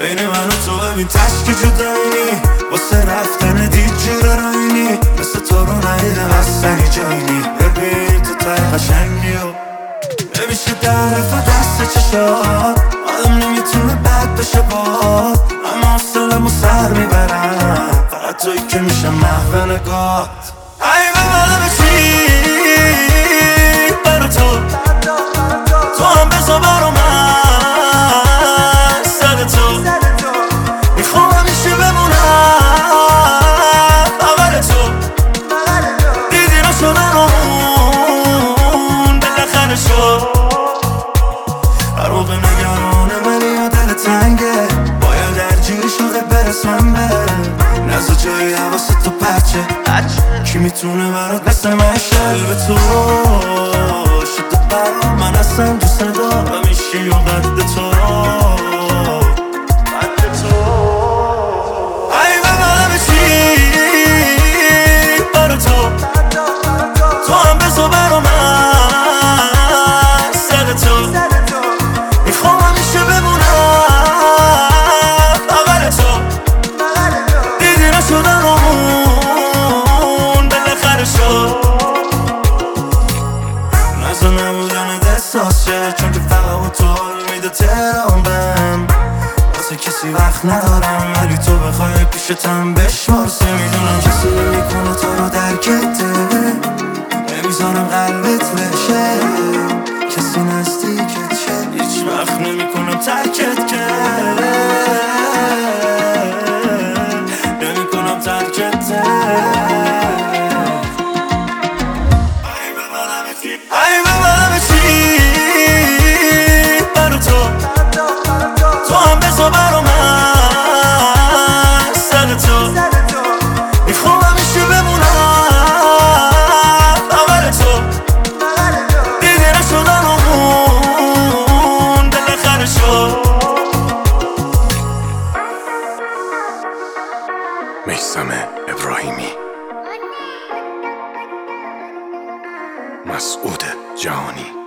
بین من و تو ببین تشک جدایینی واسه رفتن دید جیر راینی مثل تو رو ندیدم اصلا جایینی ببین تو تای قشنگی و نمیشه درف دست چشات آدم نمیتونه بد بشه باد اما حوصله‌مو سر میبرم فقط توی که میشه محو نگات ای ببرم چی برا تو تو هم بزا برا من سر تو میخوام همیشه بمونم بغل تو دیدی را شدن اون بالاخره شد هر موقع نگرانه منی یا دل تنگه باید درگیر شده برسم به نزد جایی حواست تو پرچه کی میتونه برات مثل من شلب تو شده برا من اصلا دوست ندارم ایشی و قد تو ای ببرم چی برا تو تو هم بزا برا من سر تو میخوام همیشه بمونم بغل تو دیدی را شدن اون بالاخره شد نزا نبودن احساس شه چون که فقط با تو حال میده تهران بهم واسه کسی وقت ندارم ولی تو بخوای پیشتم بشمارسه میدونم کسی نمیکنه تو رو درکته نمیذارم قلبت بشه کسی نزدیکت شه هیچ وقت نمیکنم ترکت که نمیکنم ترکت ای ببرم چی برا تو تو هم بزا برا من سر تو میخوام همیشه بمونم بغل تو دیگه نشدن اون بالاخره شد میثم ابراهیمی، مسعود جهانی.